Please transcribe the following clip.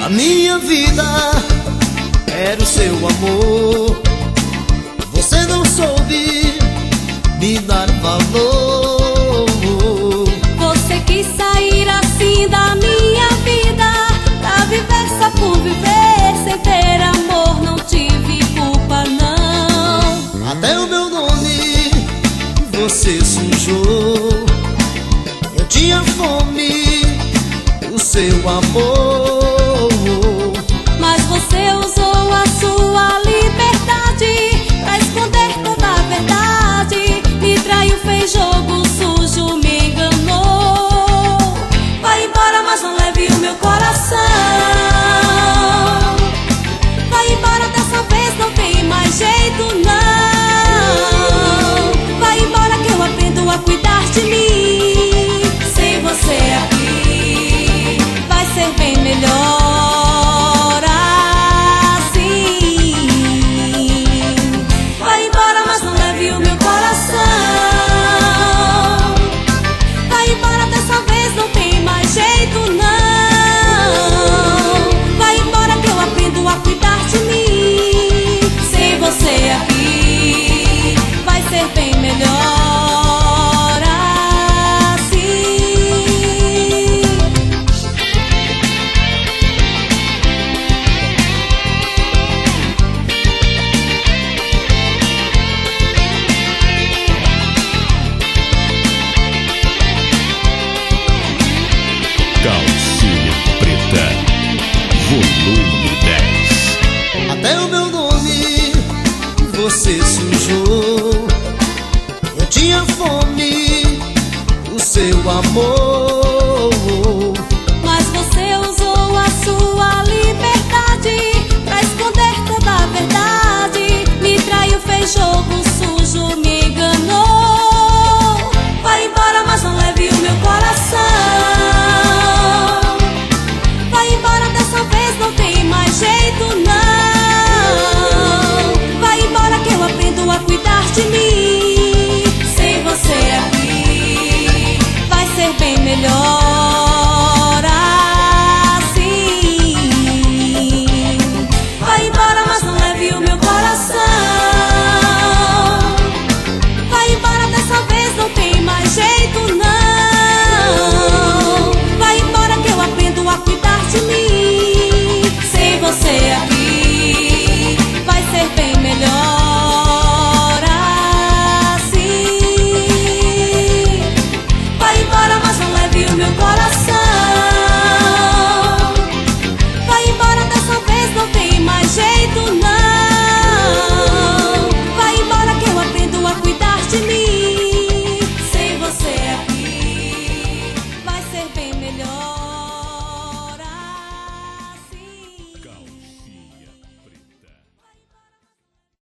minha vida era o seu amor. Você não soube me dar valor. Você quis sair assim da minha vida, pra viver só por viver, sem ter amor. Não tive culpa não. Até o meu nome você sujou. Eu tinha fome do seu amor, mas você usou a sua liberdade pra esconder toda a verdade. Me traiu, fez jogo sujo, me enganou. Vai embora, mas não leve o meu coração. Vai embora, dessa vez não tem mais jeito não. Vai embora que eu aprendo a cuidar de mim. Sem você aqui vai ser bem melhor assim. Vai embora, mas não leve o meu coração. Vai embora, dessa vez não tem mais jeito não. Vai embora que eu aprendo a cuidar de mim. Sem você aqui vai ser bem melhor assim. Calcinha Preta, volume 10. até o meu nome você sujou. Eu tinha fome do seu amor, Mas você usou a sua liberdade pra esconder toda a verdade. Me traiu, fez jogo sujo, me enganou. Vai embora, mas não leve o meu coração. Vai embora, dessa vez não tem mais jeito não. Vai embora que eu aprendo a cuidar de mim. Sem você aqui vai ser bem melhor